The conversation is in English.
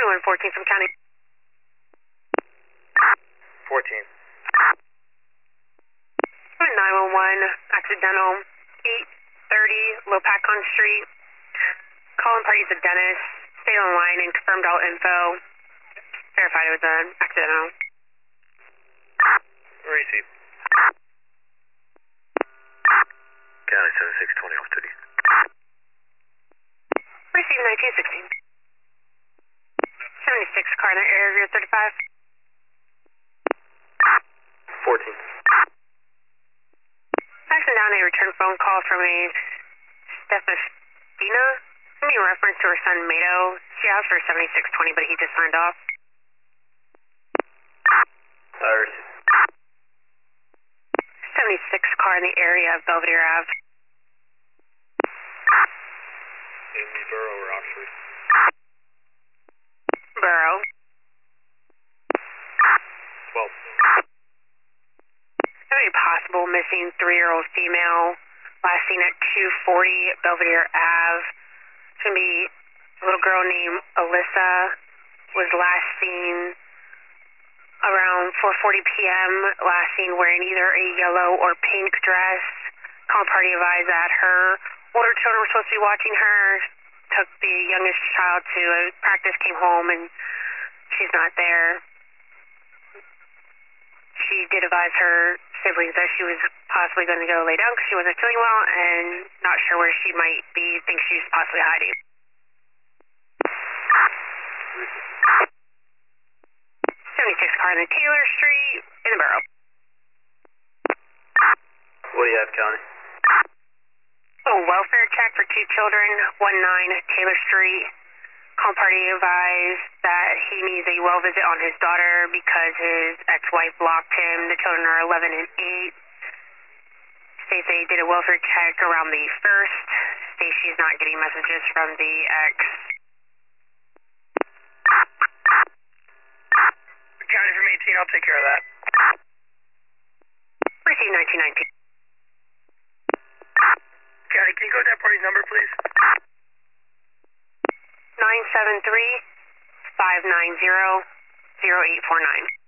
2114 from county. 14. 911, accidental, 830 Lopakon Street. Calling party's a dentist. Stayed on line and confirmed all info. Verified it was an accidental. Receive. County 7620 off duty. Receive 1916. 76 car in the area 35. 14. Passing down a return phone call from a Stefania. In reference to her son Mato. She asked for 7620, but he just signed off. Receive. 76 car in the area of Belvedere Ave. Amy Burrow or Oxford? Burrow. 12. Very possible missing 3-year-old female. Last seen at 240 Belvedere Ave. It's going to be a little girl named Alyssa. Was last seen around 4:40 p.m. Last seen wearing either a yellow or pink dress. Call party advised that her older children were supposed to be watching her. Took the youngest child to a practice, came home, and she's not there. She did advise her siblings that she was possibly going to go lay down because she wasn't feeling well and not sure where she might be. Thinks she's possibly hiding. 76 car in the Taylor Street in the borough. What do you have, County? A welfare check for 2 children, 19 Taylor Street. Call party advised that he needs a well visit on his daughter because his ex-wife blocked him. The children are 11 and 8. States they did a welfare check around the 1st. States she's not getting messages from the ex. County from 18, I'll take care of that. Receive 1919. County, can you go to that party's number, please? 973-590-0849.